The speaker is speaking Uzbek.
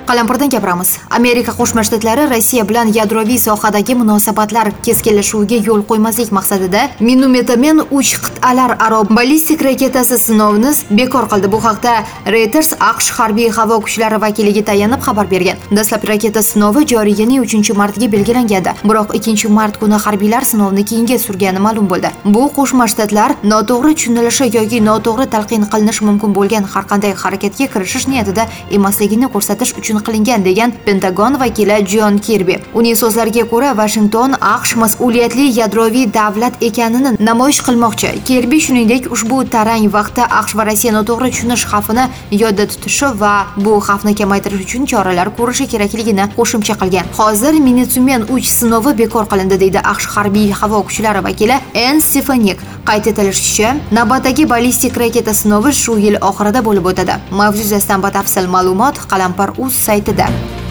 Qalampirdan gapiramiz. Amerika Qo'shma Shtatlari Rossiya bilan yadroviy sohadagi munosabatlar keskinlashuviga yo'l qo'ymaslik maqsadida Minuteman 3 qit'alar aro ballistik raketasi sinovini bekor qildi. Bu haqda Reuters AQSh harbiy havo kuchlari vakiliga tayanib xabar bergan. Dastlabki raketa sinovi joriy yilning 3-martiga belgilangandi. Biroq 2-mart kuni harbiylar sinovni keyinga surgani ma'lum bo'ldi. Bu Qo'shma Shtatlar noto'g'ri tushunilishi yoki noto'g'ri talqin qilinishi mumkin bo'lgan har qanday harakatga kirishish niyatida emasligini ko'rsatish uchun qilingan degan Pentagon vakili Jon Kirbi. Uning so'zlariga ko'ra, Washington AQSh mas'uliyatli yadroviy davlat ekanini namoyish qilmoqchi. Kirbi shuningdek ushbu tarang vaqtda AQSh va Rossiya noto'g'ri tushunish xavfini yodda tutishi va bu xavfni kamaytirish uchun choralar ko'rishi kerakligini qo'shimcha qilgan. Hozir Minuteman 3 sinovi bekor qilindi deydi AQSh harbiy havo kuchlari vakili N. Stefanik. Qayd etilishicha, navbatdagi ballistik raketa sinovi shu yil oxirida bo'lib o'tadi. Mavzu yuzasidan batafsil ma'lumot Qalampir.uz saytida.